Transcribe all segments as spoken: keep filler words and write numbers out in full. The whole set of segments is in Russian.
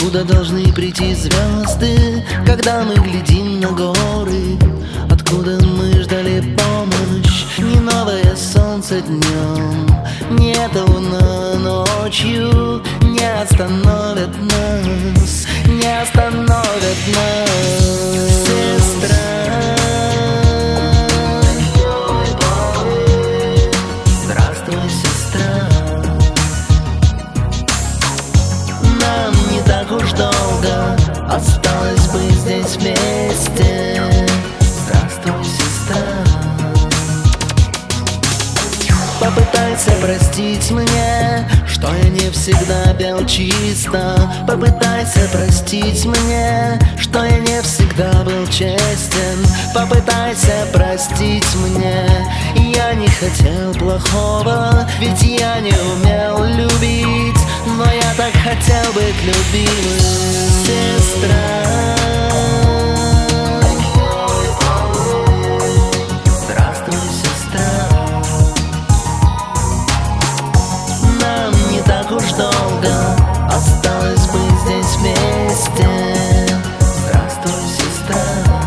Откуда должны прийти звезды, когда мы глядим на горы? Откуда мы ждали помощь? Не новое солнце днем, не эта луна ночью не остановят нас, не остановят нас, сестра. Здравствуй, сестра. Нам не так уж долго осталось быть здесь вместе. Здравствуй, сестра. Попытайся простить мне, что я не всегда пел чисто. Попытайся простить мне, что я не всегда был честен. Попытайся простить мне, я не хотел плохого, ведь я не умел любить, но я так хотел быть любимым, сестра. Уж долго осталось быть здесь вместе. Здравствуй, сестра.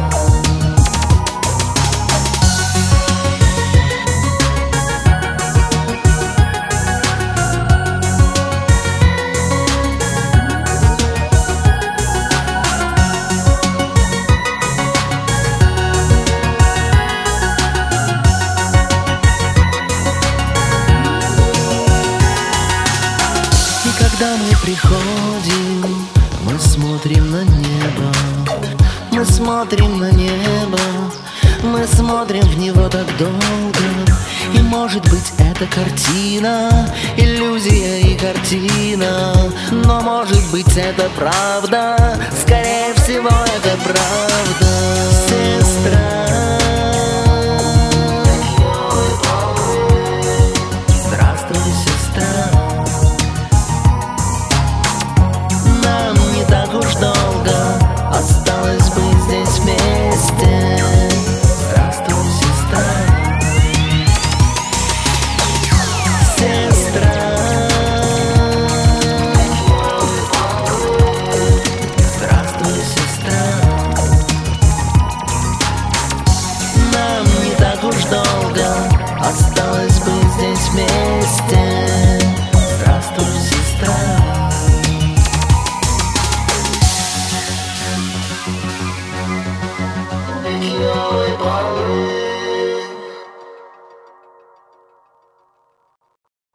Когда мы приходим, мы смотрим на небо, мы смотрим на небо, мы смотрим в него так долго. И может быть эта картина иллюзия и картина, но может быть это правда, скорее всего это правда.